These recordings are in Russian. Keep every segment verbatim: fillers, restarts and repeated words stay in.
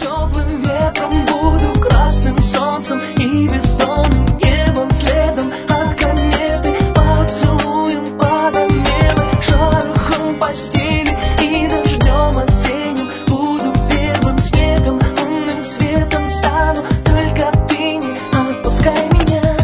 теплым ветром, буду красным солнцем и бездонным небом, следом от кометы, поцелуем под небо, шорохом постели и дождем осенним. Буду первым снегом, лунным светом стану, только ты не отпускай меня.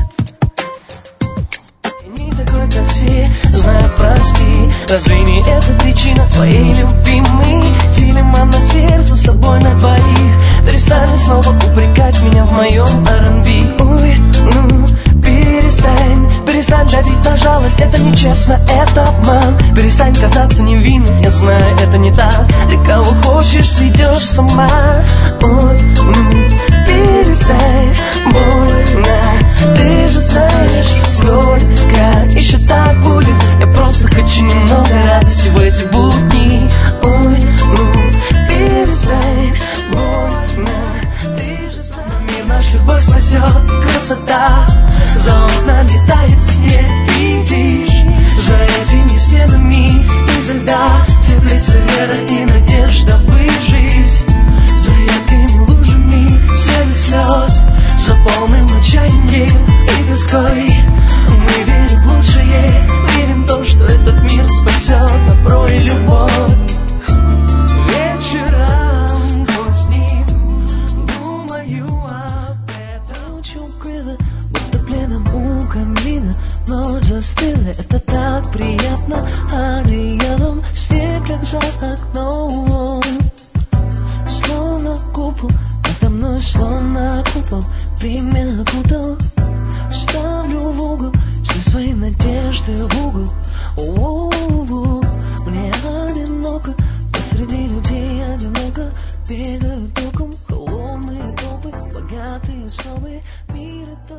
Я не такой, как все, знаю, прости. Разве не это причина твоей любимой? Дилемма на сердце, с тобой на двоих. Перестань снова упрекать меня в моем ар энд би. Ой, ну, перестань, перестань давить на жалость. Это нечестно, это обман. Перестань казаться невинным, я знаю, это не так. Ты кого хочешь, сведешь сама. Ой, ну, перестань, больно. Ты же знаешь, сколько еще так будет. Я просто хочу немного радости в эти будни. Ой, ну, перестань, больно. Ты же знаешь, мир наш любовь спасет, красота. За окнами тает снег, видишь? За этими стенами изо льда теплится вера и надежда выжить. За яркими лужами серых слез, за полным отчаянием и тоской. Мы верим в лучшее, верим в то, что этот мир спасет добро и любовь. Вечером вот с ним думаю об этом. Чукрыла, будто пленом у камина. Ночь застыла, это так приятно. Одеялом снег, как за окном. Словно купол, надо мной словно купол. Время окутал, ставлю в угол все свои надежды в угол. О-о-о-о. Мне одиноко, посреди людей одиноко. Бегают током холодные толпы, богатые снобы. Мир